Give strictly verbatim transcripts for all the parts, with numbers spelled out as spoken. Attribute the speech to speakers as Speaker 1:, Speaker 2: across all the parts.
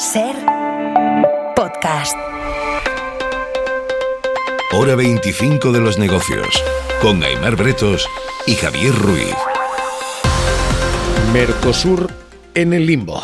Speaker 1: Ser podcast.
Speaker 2: Hora veinticinco de los negocios, con Aimar Bretos y Javier Ruiz.
Speaker 3: Mercosur en el limbo.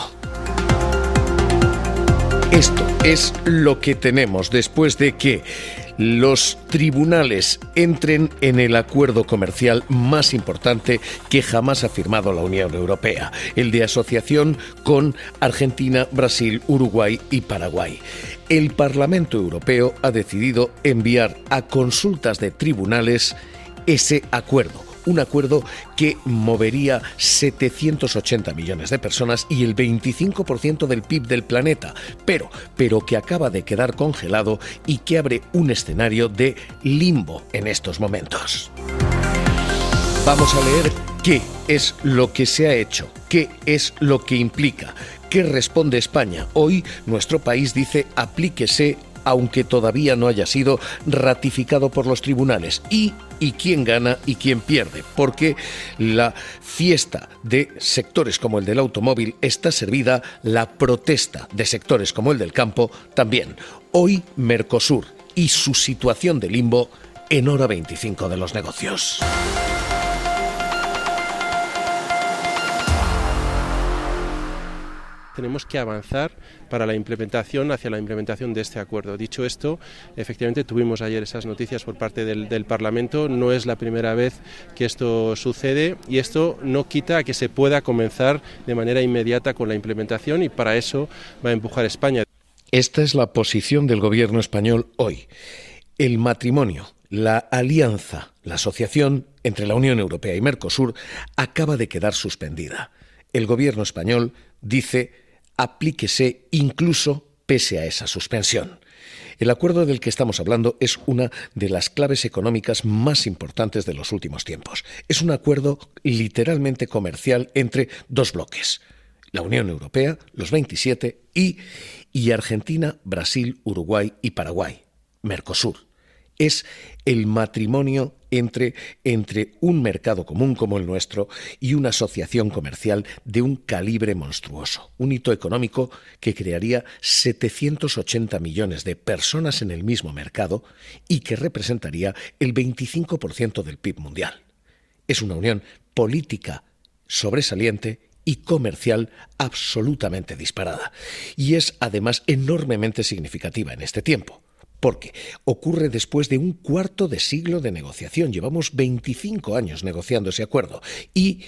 Speaker 3: Esto es lo que tenemos después de que los tribunales entren en el acuerdo comercial más importante que jamás ha firmado la Unión Europea, el de asociación con Argentina, Brasil, Uruguay y Paraguay. El Parlamento Europeo ha decidido enviar a consultas de tribunales ese acuerdo. Un acuerdo que movería setecientos ochenta millones de personas y el veinticinco por ciento del P I B del planeta, pero, pero que acaba de quedar congelado y que abre un escenario de limbo en estos momentos. Vamos a leer qué es lo que se ha hecho, qué es lo que implica, qué responde España. Hoy nuestro país dice aplíquese aunque todavía no haya sido ratificado por los tribunales. Y, y quién gana y quién pierde, porque la fiesta de sectores como el del automóvil está servida, la protesta de sectores como el del campo también. Hoy Mercosur y su situación de limbo en Hora veinticinco de los negocios.
Speaker 4: Tenemos que avanzar para la implementación, hacia la implementación de este acuerdo. Dicho esto, efectivamente tuvimos ayer esas noticias por parte del, del Parlamento. No es la primera vez que esto sucede y esto no quita que se pueda comenzar de manera inmediata con la implementación y para eso va a empujar España.
Speaker 3: Esta es la posición del gobierno español hoy. El matrimonio, la alianza, la asociación entre la Unión Europea y Mercosur acaba de quedar suspendida. El gobierno español dice aplíquese incluso pese a esa suspensión. El acuerdo del que estamos hablando es una de las claves económicas más importantes de los últimos tiempos. Es un acuerdo literalmente comercial entre dos bloques, la Unión Europea, los veintisiete, y, y Argentina, Brasil, Uruguay y Paraguay, Mercosur. Es el matrimonio entre, entre un mercado común como el nuestro y una asociación comercial de un calibre monstruoso. Un hito económico que crearía setecientos ochenta millones de personas en el mismo mercado y que representaría el veinticinco por ciento del P I B mundial. Es una unión política sobresaliente y comercial absolutamente disparada. Y es además enormemente significativa en este tiempo. Porque ocurre después de un cuarto de siglo de negociación. Llevamos veinticinco años negociando ese acuerdo. Y,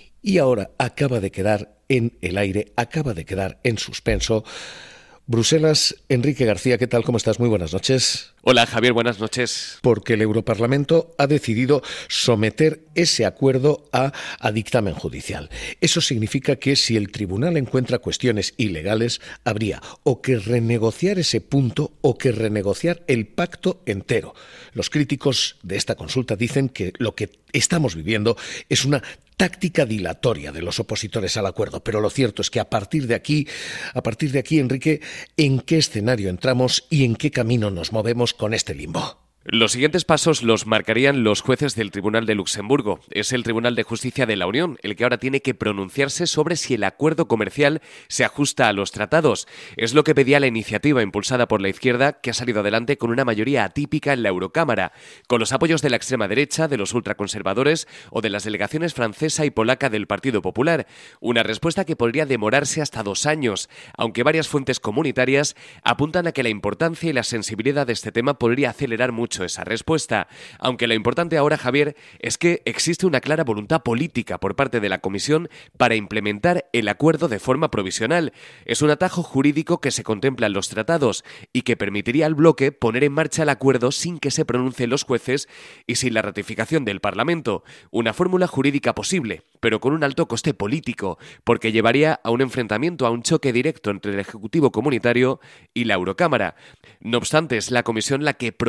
Speaker 3: y ahora acaba de quedar en el aire, acaba de quedar en suspenso. Bruselas, Enrique García, ¿qué tal? ¿Cómo estás? Muy buenas noches.
Speaker 5: Hola, Javier, buenas noches.
Speaker 3: Porque el Europarlamento ha decidido someter ese acuerdo a, a dictamen judicial. Eso significa que si el tribunal encuentra cuestiones ilegales, habría o que renegociar ese punto o que renegociar el pacto entero. Los críticos de esta consulta dicen que lo que estamos viviendo es una táctica dilatoria de los opositores al acuerdo, pero lo cierto es que a partir de aquí, a partir de aquí, Enrique, ¿en qué escenario entramos y en qué camino nos movemos con este limbo?
Speaker 5: Los siguientes pasos los marcarían los jueces del Tribunal de Luxemburgo. Es el Tribunal de Justicia de la Unión el que ahora tiene que pronunciarse sobre si el acuerdo comercial se ajusta a los tratados. Es lo que pedía la iniciativa impulsada por la izquierda, que ha salido adelante con una mayoría atípica en la Eurocámara, con los apoyos de la extrema derecha, de los ultraconservadores o de las delegaciones francesa y polaca del Partido Popular. Una respuesta que podría demorarse hasta dos años, aunque varias fuentes comunitarias apuntan a que la importancia y la sensibilidad de este tema podría acelerar mucho esa respuesta, aunque lo importante ahora, Javier, es que existe una clara voluntad política por parte de la Comisión para implementar el acuerdo de forma provisional. Es un atajo jurídico que se contempla en los tratados y que permitiría al bloque poner en marcha el acuerdo sin que se pronuncien los jueces y sin la ratificación del Parlamento. Una fórmula jurídica posible, pero con un alto coste político, porque llevaría a un enfrentamiento, a un choque directo entre el Ejecutivo Comunitario y la Eurocámara. No obstante, es la Comisión la que propondría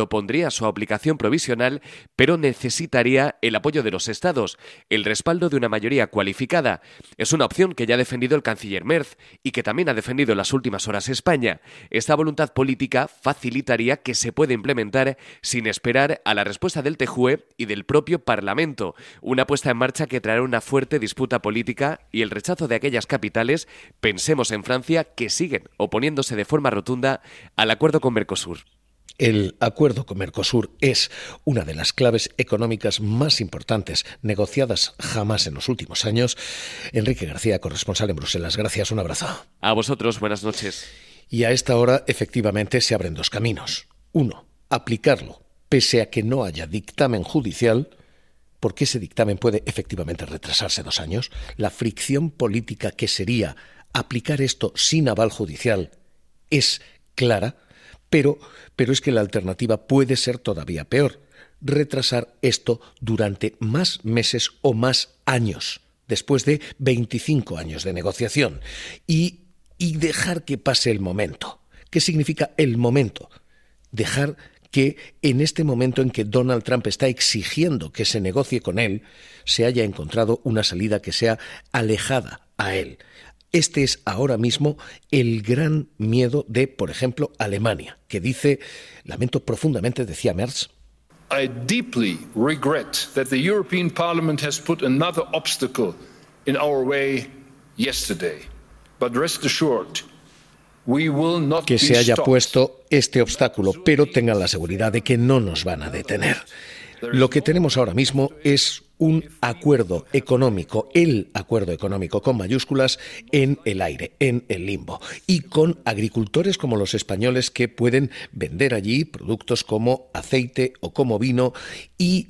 Speaker 5: a su aplicación provisional, pero necesitaría el apoyo de los Estados, el respaldo de una mayoría cualificada. Es una opción que ya ha defendido el canciller Merz y que también ha defendido en las últimas horas España. Esta voluntad política facilitaría que se pueda implementar sin esperar a la respuesta del T J U E y del propio Parlamento. Una puesta en marcha que traerá una fuerte disputa política y el rechazo de aquellas capitales, pensemos en Francia, que siguen oponiéndose de forma rotunda al acuerdo con Mercosur.
Speaker 3: El acuerdo con Mercosur es una de las claves económicas más importantes negociadas jamás en los últimos años. Enrique García, corresponsal en Bruselas. Gracias, un abrazo.
Speaker 5: A vosotros, buenas noches.
Speaker 3: Y a esta hora, efectivamente, se abren dos caminos. Uno, aplicarlo, pese a que no haya dictamen judicial, porque ese dictamen puede efectivamente retrasarse dos años. La fricción política que sería aplicar esto sin aval judicial es clara, pero, pero es que la alternativa puede ser todavía peor. Retrasar esto durante más meses o más años, después de veinticinco años de negociación, y, y dejar que pase el momento. ¿Qué significa el momento? Dejar que en este momento en que Donald Trump está exigiendo que se negocie con él, se haya encontrado una salida que sea alejada a él. Este es ahora mismo el gran miedo de, por ejemplo, Alemania, que dice, lamento profundamente, decía Merz,
Speaker 6: I deeply regret that the European Parliament has put another obstacle in our way yesterday. But rest assured, we will not
Speaker 3: que
Speaker 6: be
Speaker 3: se haya
Speaker 6: stopped.
Speaker 3: puesto este obstáculo, pero tengan la seguridad de que no nos van a detener. Lo que tenemos ahora mismo es un acuerdo económico, el acuerdo económico con mayúsculas, en el aire, en el limbo, y con agricultores como los españoles que pueden vender allí productos como aceite o como vino y,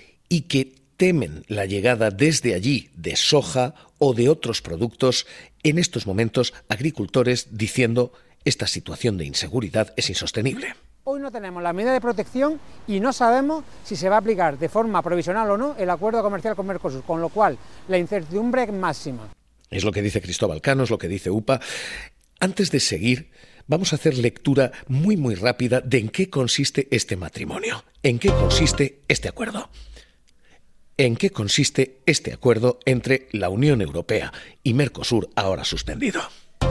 Speaker 3: y que temen la llegada desde allí de soja o de otros productos. En estos momentos, agricultores diciendo esta situación de inseguridad es insostenible.
Speaker 7: Hoy no tenemos la medida de protección y no sabemos si se va a aplicar de forma provisional o no el acuerdo comercial con Mercosur, con lo cual la incertidumbre es máxima.
Speaker 3: Es lo que dice Cristóbal Cano, es lo que dice U P A. Antes de seguir, vamos a hacer lectura muy muy rápida de en qué consiste este matrimonio, en qué consiste este acuerdo. ¿En qué consiste este acuerdo entre la Unión Europea y Mercosur, ahora suspendido?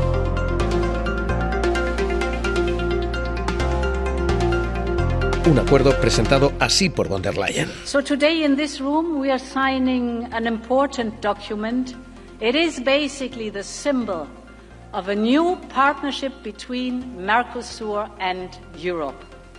Speaker 3: Un acuerdo presentado así por von der Leyen.
Speaker 8: So today in this room we are signing an important document. It is basically the symbol of a new partnership between Mercosur and Europe.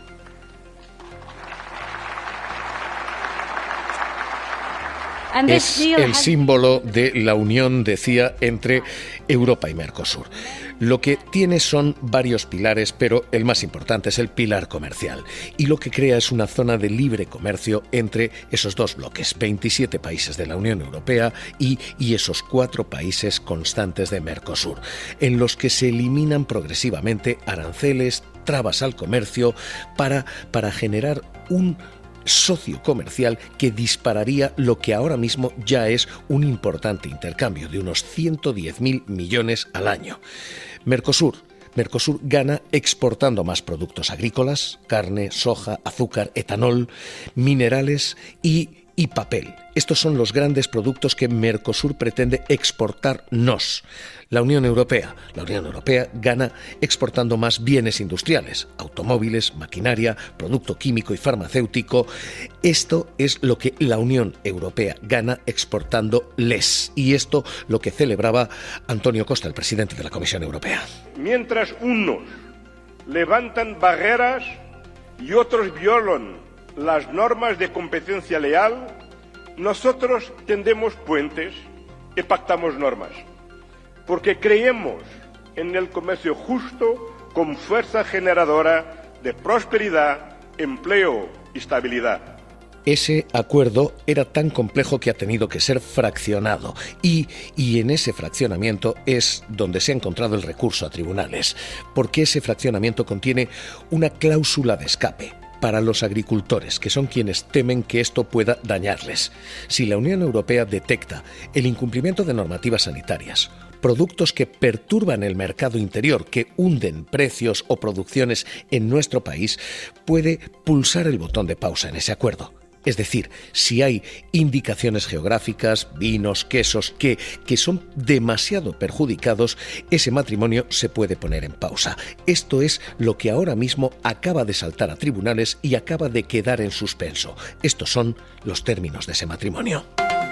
Speaker 3: Es el símbolo de la unión, decía, entre Europa y Mercosur. Lo que tiene son varios pilares, pero el más importante es el pilar comercial. Y lo que crea es una zona de libre comercio entre esos dos bloques, veintisiete países de la Unión Europea y, y esos cuatro países constantes de Mercosur, en los que se eliminan progresivamente aranceles, trabas al comercio, para, para generar un socio comercial que dispararía lo que ahora mismo ya es un importante intercambio de unos ciento diez mil millones al año. Mercosur. Mercosur gana exportando más productos agrícolas, carne, soja, azúcar, etanol, minerales y, y papel. Estos son los grandes productos que Mercosur pretende exportarnos. La Unión Europea. La Unión Europea gana exportando más bienes industriales, automóviles, maquinaria, producto químico y farmacéutico. Esto es lo que la Unión Europea gana exportándoles. Y esto lo que celebraba Antonio Costa, el presidente de la Comisión Europea.
Speaker 9: Mientras unos levantan barreras y otros violan las normas de competencia leal, nosotros tendemos puentes y pactamos normas, porque creemos en el comercio justo con fuerza generadora de prosperidad, empleo y estabilidad.
Speaker 3: Ese acuerdo era tan complejo que ha tenido que ser fraccionado y, y en ese fraccionamiento es donde se ha encontrado el recurso a tribunales, porque ese fraccionamiento contiene una cláusula de escape para los agricultores, que son quienes temen que esto pueda dañarles. Si la Unión Europea detecta el incumplimiento de normativas sanitarias productos que perturban el mercado interior, que hunden precios o producciones en nuestro país, puede pulsar el botón de pausa en ese acuerdo. Es decir, si hay indicaciones geográficas, vinos, quesos, que, que son demasiado perjudicados, ese matrimonio se puede poner en pausa. Esto es lo que ahora mismo acaba de saltar a tribunales y acaba de quedar en suspenso. Estos son los términos de ese matrimonio.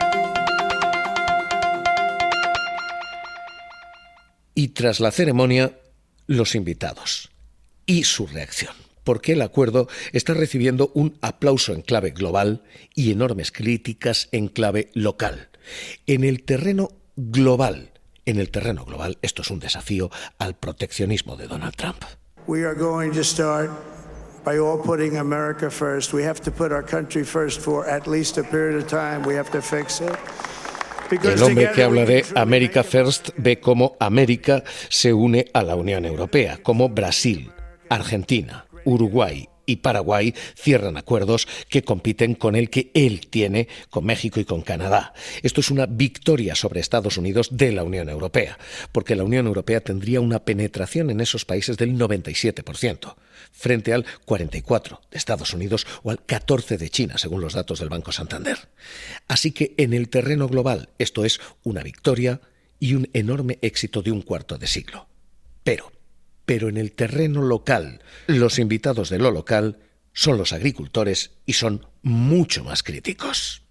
Speaker 3: Y tras la ceremonia, los invitados y su reacción. Porque el acuerdo está recibiendo un aplauso en clave global y enormes críticas en clave local. En el terreno global, en el terreno global, esto es un desafío al proteccionismo de Donald Trump.
Speaker 10: We are going to start by all putting America first. We have to put our country first for at least a period of time. We have to fix it.
Speaker 3: El hombre que habla de America First ve cómo América se une a la Unión Europea, como Brasil, Argentina, Uruguay y Paraguay cierran acuerdos que compiten con el que él tiene con México y con Canadá. Esto es una victoria sobre Estados Unidos de la Unión Europea, porque la Unión Europea tendría una penetración en esos países del noventa y siete por ciento, frente al cuarenta y cuatro por ciento de Estados Unidos o al catorce por ciento de China, según los datos del Banco Santander. Así que en el terreno global esto es una victoria y un enorme éxito de un cuarto de siglo. Pero Pero en el terreno local, los invitados de lo local son los agricultores y son mucho más críticos.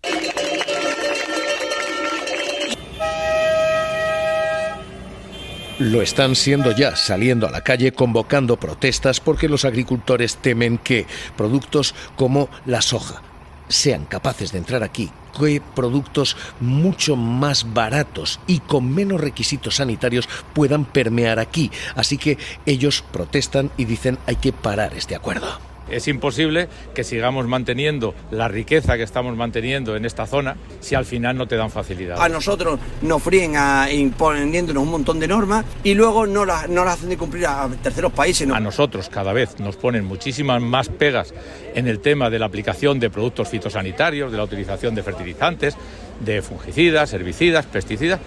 Speaker 3: Lo están siendo ya, saliendo a la calle convocando protestas porque los agricultores temen que productos como la soja sean capaces de entrar aquí, que productos mucho más baratos y con menos requisitos sanitarios puedan permear aquí. Así que ellos protestan y dicen hay que parar este acuerdo.
Speaker 11: Es imposible que sigamos manteniendo la riqueza que estamos manteniendo en esta zona si al final no te dan facilidades.
Speaker 12: A nosotros nos fríen a, imponiéndonos un montón de normas y luego no las no las hacen de cumplir a terceros países. ¿no?
Speaker 11: A nosotros cada vez nos ponen muchísimas más pegas en el tema de la aplicación de productos fitosanitarios, de la utilización de fertilizantes, de fungicidas, herbicidas, pesticidas.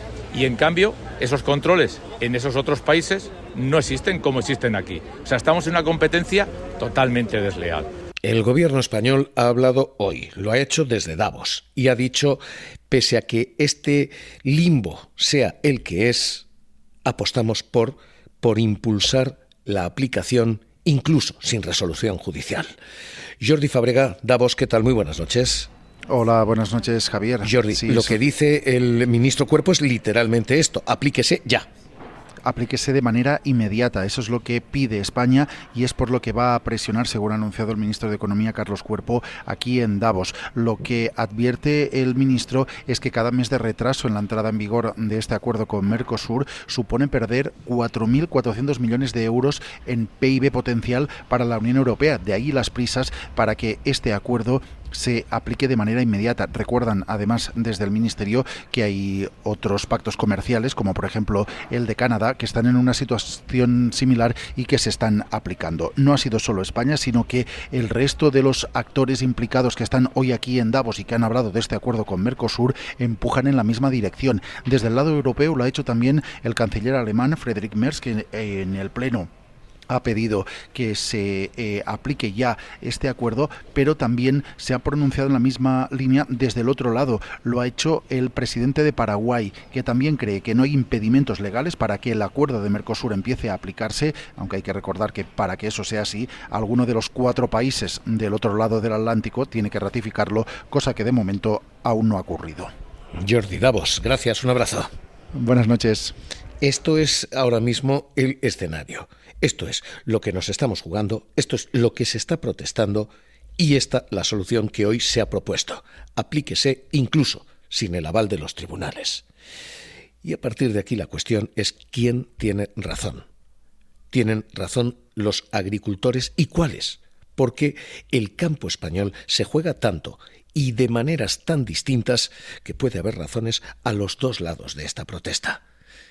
Speaker 11: Y en cambio, esos controles en esos otros países no existen como existen aquí. O sea, estamos en una competencia totalmente desleal.
Speaker 3: El gobierno español ha hablado hoy, lo ha hecho desde Davos, y ha dicho, pese a que este limbo sea el que es, apostamos por, por impulsar la aplicación incluso sin resolución judicial. Jordi Fàbrega, Davos, ¿qué tal? Muy buenas noches.
Speaker 13: Hola, buenas noches, Javier.
Speaker 3: Jordi, sí, lo eso. que dice el ministro Cuerpo es literalmente esto, aplíquese ya.
Speaker 13: Aplíquese de manera inmediata. Eso es lo que pide España y es por lo que va a presionar, según ha anunciado el ministro de Economía, Carlos Cuerpo, aquí en Davos. Lo que advierte el ministro es que cada mes de retraso en la entrada en vigor de este acuerdo con Mercosur supone perder cuatro mil cuatrocientos millones de euros en P I B potencial para la Unión Europea. De ahí las prisas para que este acuerdo se aplique de manera inmediata. Recuerdan además desde el Ministerio que hay otros pactos comerciales, como por ejemplo el de Canadá, que están en una situación similar y que se están aplicando. No ha sido solo España, sino que el resto de los actores implicados que están hoy aquí en Davos y que han hablado de este acuerdo con Mercosur empujan en la misma dirección. Desde el lado europeo lo ha hecho también el canciller alemán Friedrich Merz, que en el Pleno ha pedido que se eh, aplique ya este acuerdo, pero también se ha pronunciado en la misma línea desde el otro lado. Lo ha hecho el presidente de Paraguay, que también cree que no hay impedimentos legales para que el acuerdo de Mercosur empiece a aplicarse, aunque hay que recordar que para que eso sea así, alguno de los cuatro países del otro lado del Atlántico tiene que ratificarlo, cosa que de momento aún no ha ocurrido.
Speaker 3: Jordi, Davos, gracias, un abrazo.
Speaker 13: Buenas noches.
Speaker 3: Esto es ahora mismo el escenario. Esto es lo que nos estamos jugando, esto es lo que se está protestando y esta la solución que hoy se ha propuesto. Aplíquese incluso sin el aval de los tribunales. Y a partir de aquí la cuestión es quién tiene razón. ¿Tienen razón los agricultores y cuáles? Porque el campo español se juega tanto y de maneras tan distintas que puede haber razones a los dos lados de esta protesta.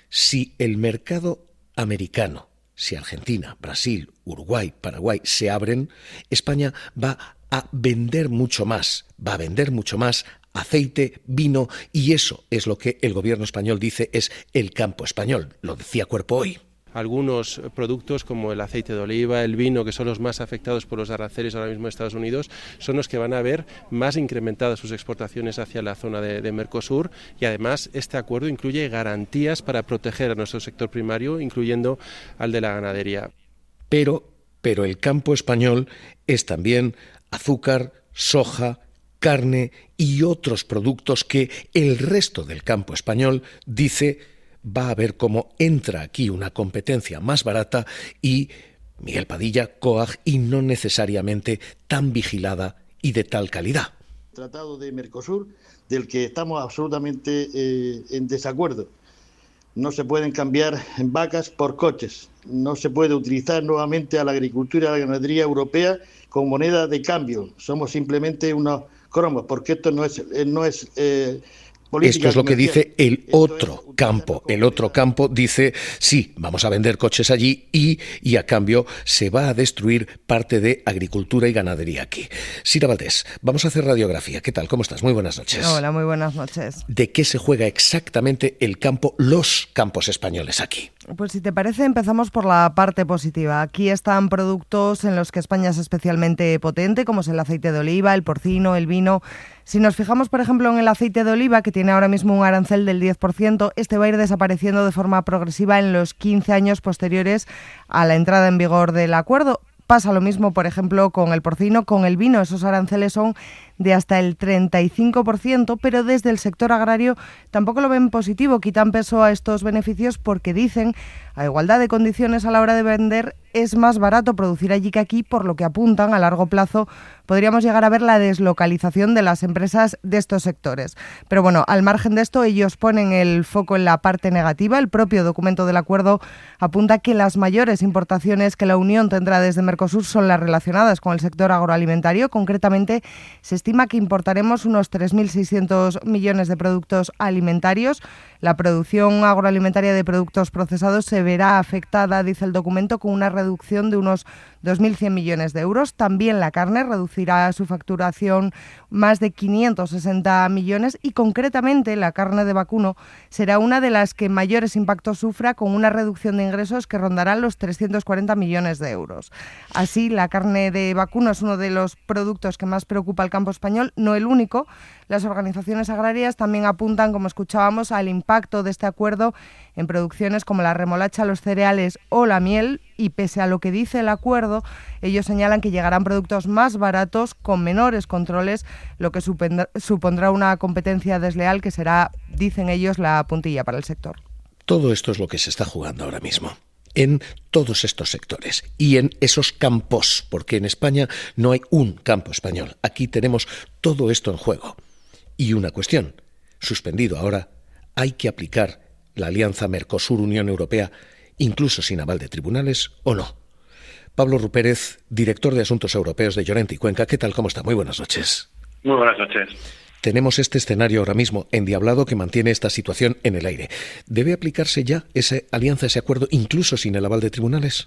Speaker 3: Si el mercado americano, si Argentina, Brasil, Uruguay, Paraguay se abren, España va a vender mucho más, va a vender mucho más aceite, vino, y eso es lo que el gobierno español dice es el campo español. Lo decía Cuerpo hoy.
Speaker 4: Algunos productos como el aceite de oliva, el vino, que son los más afectados por los aranceles ahora mismo de Estados Unidos, son los que van a ver más incrementadas sus exportaciones hacia la zona de, de Mercosur, y además este acuerdo incluye garantías para proteger a nuestro sector primario, incluyendo al de la ganadería.
Speaker 3: Pero, pero el campo español es también azúcar, soja, carne y otros productos que el resto del campo español dice va a ver cómo entra aquí una competencia más barata y, Miguel Padilla, Coag, y no necesariamente tan vigilada y de tal calidad.
Speaker 14: Tratado de Mercosur, del que estamos absolutamente eh, en desacuerdo. No se pueden cambiar vacas por coches, no se puede utilizar nuevamente a la agricultura y a la ganadería europea como moneda de cambio. Somos simplemente unos cromos, porque esto no es... no es eh,
Speaker 3: Esto es lo que dice el otro campo. El otro campo dice, sí, vamos a vender coches allí y, y a cambio se va a destruir parte de agricultura y ganadería aquí. Sira Valdés, vamos a hacer radiografía. ¿Qué tal? ¿Cómo estás? Muy buenas noches.
Speaker 15: Hola, muy buenas noches.
Speaker 3: ¿De qué se juega exactamente el campo, los campos españoles aquí?
Speaker 15: Pues si te parece, empezamos por la parte positiva. Aquí están productos en los que España es especialmente potente, como es el aceite de oliva, el porcino, el vino. Si nos fijamos, por ejemplo, en el aceite de oliva, que tiene ahora mismo un arancel del diez por ciento, este va a ir desapareciendo de forma progresiva en los quince años posteriores a la entrada en vigor del acuerdo. Pasa lo mismo, por ejemplo, con el porcino, con el vino. Esos aranceles son de hasta el treinta y cinco por ciento, pero desde el sector agrario tampoco lo ven positivo. Quitan peso a estos beneficios porque dicen, a igualdad de condiciones a la hora de vender, es más barato producir allí que aquí, por lo que apuntan a largo plazo podríamos llegar a ver la deslocalización de las empresas de estos sectores. Pero bueno, al margen de esto, ellos ponen el foco en la parte negativa. El propio documento del acuerdo apunta que las mayores importaciones que la Unión tendrá desde Mercosur son las relacionadas con el sector agroalimentario. Concretamente, se estima que importaremos unos tres mil seiscientos millones de productos alimentarios. La producción agroalimentaria de productos procesados se verá afectada, dice el documento, con una reducción de unos dos mil cien millones de euros. También la carne reducirá su facturación más de quinientos sesenta millones y concretamente la carne de vacuno será una de las que mayores impactos sufra, con una reducción de ingresos que rondará los trescientos cuarenta millones de euros. Así, la carne de vacuno es uno de los productos que más preocupa al campo español, no el único. Las organizaciones agrarias también apuntan, como escuchábamos, al impacto de este acuerdo en producciones como la remolacha, los cereales o la miel, y pese a lo que dice el acuerdo, ellos señalan que llegarán productos más baratos con menores controles, lo que supondrá una competencia desleal que será, dicen ellos, la puntilla para el sector.
Speaker 3: Todo esto es lo que se está jugando ahora mismo en todos estos sectores y en esos campos, porque en España no hay un campo español. Aquí tenemos todo esto en juego. Y una cuestión, suspendido ahora, ¿hay que aplicar la alianza Mercosur-Unión Europea incluso sin aval de tribunales o no? Pablo Rupérez, director de Asuntos Europeos de Llorente y Cuenca. ¿Qué tal? ¿Cómo está? Muy buenas noches.
Speaker 16: Muy buenas noches.
Speaker 3: Tenemos este escenario ahora mismo endiablado que mantiene esta situación en el aire. ¿Debe aplicarse ya esa alianza, ese acuerdo, incluso sin el aval de tribunales?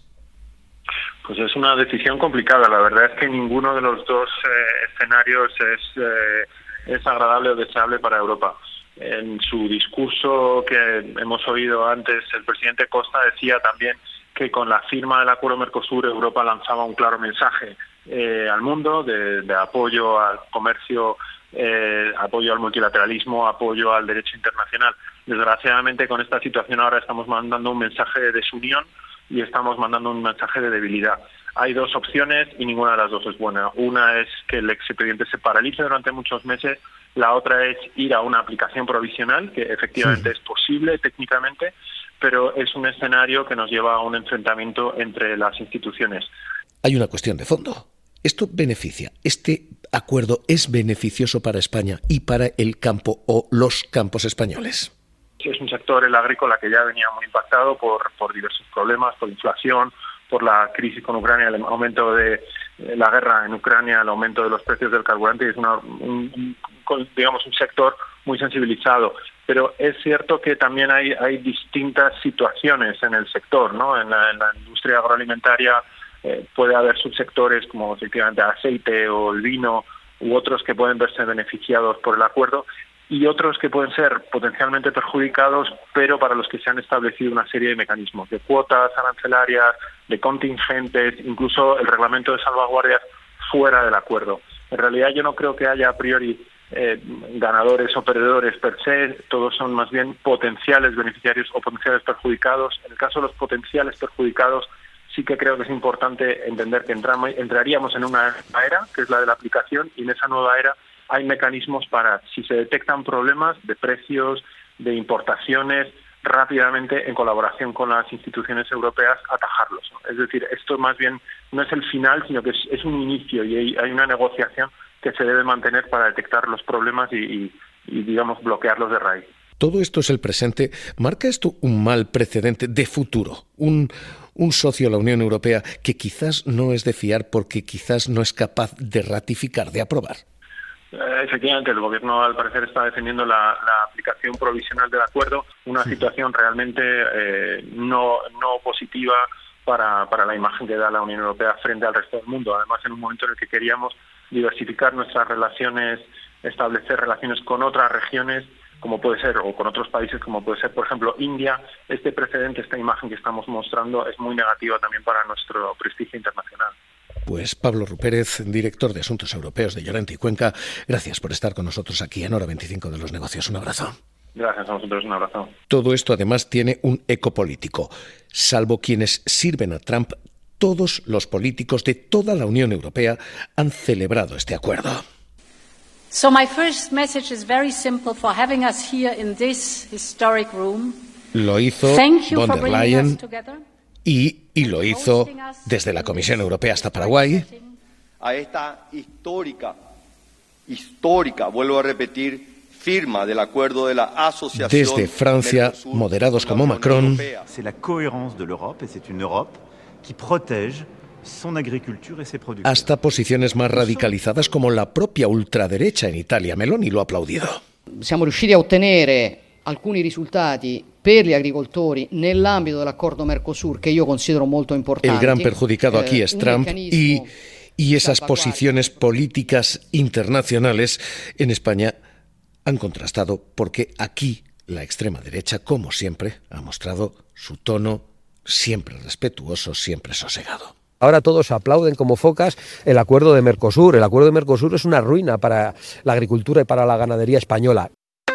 Speaker 16: Pues es una decisión complicada. La verdad es que ninguno de los dos eh, escenarios es, eh, es agradable o deseable para Europa. En su discurso que hemos oído antes, el presidente Costa decía también que con la firma del acuerdo Mercosur, Europa lanzaba un claro mensaje eh, al mundo de, de apoyo al comercio, eh, apoyo al multilateralismo, apoyo al derecho internacional. Desgraciadamente, con esta situación ahora estamos mandando un mensaje de desunión y estamos mandando un mensaje de debilidad. Hay dos opciones y ninguna de las dos es buena. Una es que el expediente se paralice durante muchos meses. La otra es ir a una aplicación provisional, que efectivamente sí es posible técnicamente, pero es un escenario que nos lleva a un enfrentamiento entre las instituciones.
Speaker 3: Hay una cuestión de fondo. ¿Esto beneficia? ¿Este acuerdo es beneficioso para España y para el campo o los campos españoles?
Speaker 16: Es un sector, el agrícola, que ya venía muy impactado por, por diversos problemas, por inflación, por la crisis con Ucrania, el aumento de la guerra en Ucrania, el aumento de los precios del carburante. Es una, un, un, digamos, un sector muy sensibilizado. Pero es cierto que también hay, hay distintas situaciones en el sector, ¿no? En la, en la industria agroalimentaria eh, puede haber subsectores como efectivamente aceite o el vino u otros que pueden verse beneficiados por el acuerdo, y otros que pueden ser potencialmente perjudicados, pero para los que se han establecido una serie de mecanismos, de cuotas arancelarias, de contingentes, incluso el reglamento de salvaguardias fuera del acuerdo. En realidad yo no creo que haya a priori eh, ganadores o perdedores per se, todos son más bien potenciales beneficiarios o potenciales perjudicados. En el caso de los potenciales perjudicados, sí que creo que es importante entender que entramos, entraríamos en una era, que es la de la aplicación, y en esa nueva era hay mecanismos para, si se detectan problemas de precios, de importaciones, rápidamente, en colaboración con las instituciones europeas, atajarlos. Es decir, esto más bien no es el final, sino que es, es un inicio, y hay, hay una negociación que se debe mantener para detectar los problemas y, y, y, digamos, bloquearlos de raíz.
Speaker 3: Todo esto es el presente. ¿Marca esto un mal precedente de futuro? Un, un socio de la Unión Europea que quizás no es de fiar porque quizás no es capaz de ratificar, de aprobar.
Speaker 16: Efectivamente, el Gobierno al parecer está defendiendo la, la aplicación provisional del acuerdo, una sí. situación realmente eh, no, no positiva para, para la imagen que da la Unión Europea frente al resto del mundo. Además, en un momento en el que queríamos diversificar nuestras relaciones, establecer relaciones con otras regiones, como puede ser, o con otros países, como puede ser, por ejemplo, India, este precedente, esta imagen que estamos mostrando es muy negativa también para nuestro prestigio internacional.
Speaker 3: Pues Pablo Rupérez, director de Asuntos Europeos de Llorente y Cuenca, gracias por estar con nosotros aquí en Hora veinticinco de los Negocios. Un abrazo.
Speaker 16: Gracias a vosotros, un abrazo.
Speaker 3: Todo esto además tiene un eco político. Salvo quienes sirven a Trump, todos los políticos de toda la Unión Europea han celebrado este acuerdo.
Speaker 8: So my first message is very simple for having us here in this historic room.
Speaker 3: Lo hizo von der Leyen y, y lo hizo desde la Comisión Europea hasta Paraguay.
Speaker 17: A esta histórica, histórica, vuelvo a repetir, firma del acuerdo de la asociación.
Speaker 3: Desde Francia, Mercosur, moderados como Macron.
Speaker 18: C'est la cohérence de l'Europe et c'est une Europe qui protège son agricultura y ses producteurs.
Speaker 3: Hasta posiciones más radicalizadas como la propia ultraderecha en Italia. Meloni lo ha aplaudido.
Speaker 19: Siamo riusciti a ottenere alcuni risultati per gli agricoltori nell'ambito dell'accordo Mercosur, che io considero molto importante.
Speaker 3: El gran perjudicado aquí es Trump y, y esas posiciones políticas internacionales en España han contrastado porque aquí la extrema derecha, como siempre, ha mostrado su tono siempre respetuoso, siempre sosegado.
Speaker 20: Ahora todos aplauden como focas el acuerdo de Mercosur. El acuerdo de Mercosur es una ruina para la agricultura y para la ganadería española.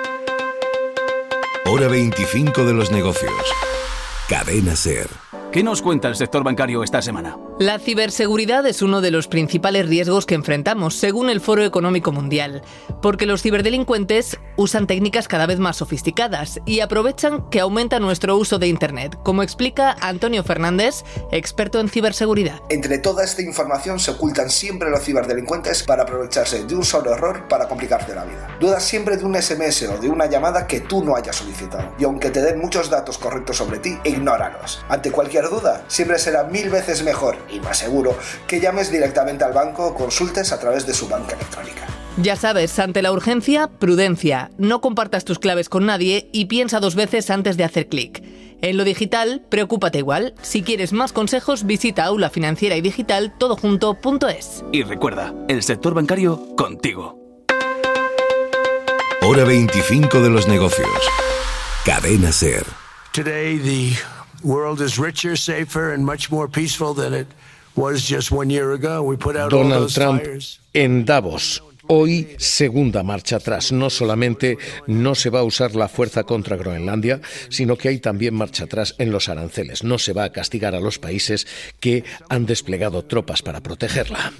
Speaker 2: Hora veinticinco de los negocios. Cadena SER.
Speaker 21: ¿Qué nos cuenta el sector bancario esta semana?
Speaker 22: La ciberseguridad es uno de los principales riesgos que enfrentamos, según el Foro Económico Mundial, porque los ciberdelincuentes usan técnicas cada vez más sofisticadas y aprovechan que aumenta nuestro uso de Internet, como explica Antonio Fernández, experto en ciberseguridad.
Speaker 23: Entre toda esta información se ocultan siempre los ciberdelincuentes para aprovecharse de un solo error para complicarte la vida. Dudas siempre de un ese eme ese o de una llamada que tú no hayas solicitado, y aunque te den muchos datos correctos sobre ti, ignóralos. Ante cualquier duda, siempre será mil veces mejor y más seguro que llames directamente al banco o consultes a través de su banca electrónica.
Speaker 22: Ya sabes, ante la urgencia, prudencia. No compartas tus claves con nadie y piensa dos veces antes de hacer clic. En lo digital, preocúpate igual. Si quieres más consejos, visita aula financiera y digital todojunto punto es.
Speaker 21: Y recuerda, el sector bancario contigo.
Speaker 2: Hora veinticinco de los negocios. Cadena SER.
Speaker 10: Today the world is richer, safer and much more peaceful than it was just one year ago. We put out
Speaker 3: Donald
Speaker 10: all those
Speaker 3: Trump
Speaker 10: fires.
Speaker 3: En Davos. Hoy, segunda marcha atrás. No solamente no se va a usar la fuerza contra Groenlandia, sino que hay también marcha atrás en los aranceles. No se va a castigar a los países que han desplegado tropas para protegerla.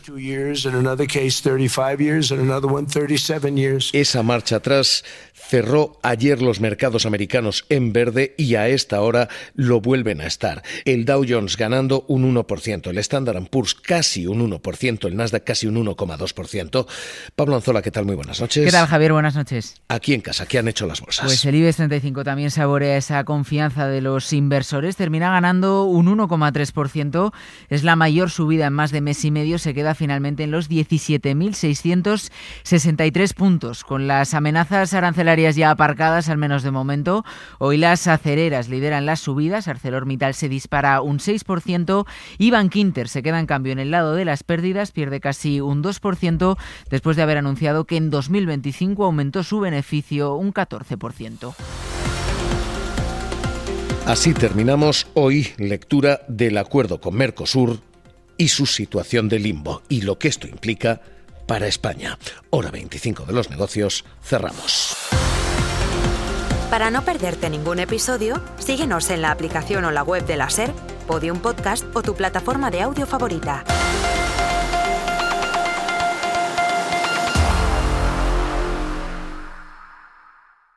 Speaker 3: Esa marcha atrás cerró ayer los mercados americanos en verde y a esta hora lo vuelven a estar. El Dow Jones ganando un uno por ciento, el Standard and Poor's casi un uno por ciento, el Nasdaq casi un uno coma dos por ciento. Pablo Anzola, ¿qué tal? Muy buenas noches.
Speaker 24: ¿Qué tal, Javier? Buenas noches.
Speaker 3: Aquí en casa, ¿qué han hecho las bolsas?
Speaker 24: Pues el IBEX treinta y cinco también saborea esa confianza de los inversores. Termina ganando un uno coma tres por ciento. Es la mayor subida en más de mes y medio. Se queda finalmente en los diecisiete mil seiscientos sesenta y tres puntos. Con las amenazas arancelarias ya aparcadas, al menos de momento, hoy las acereras lideran las subidas. ArcelorMittal se dispara un seis por ciento y Bankinter se queda en cambio en el lado de las pérdidas. Pierde casi un dos por ciento después de haber haber anunciado que en dos mil veinticinco aumentó su beneficio un catorce por ciento.
Speaker 3: Así terminamos hoy lectura del acuerdo con Mercosur y su situación de limbo y lo que esto implica para España. Hora veinticinco de los negocios, cerramos.
Speaker 1: Para no perderte ningún episodio, síguenos en la aplicación o la web de la SER, Podium Podcast o tu plataforma de audio favorita.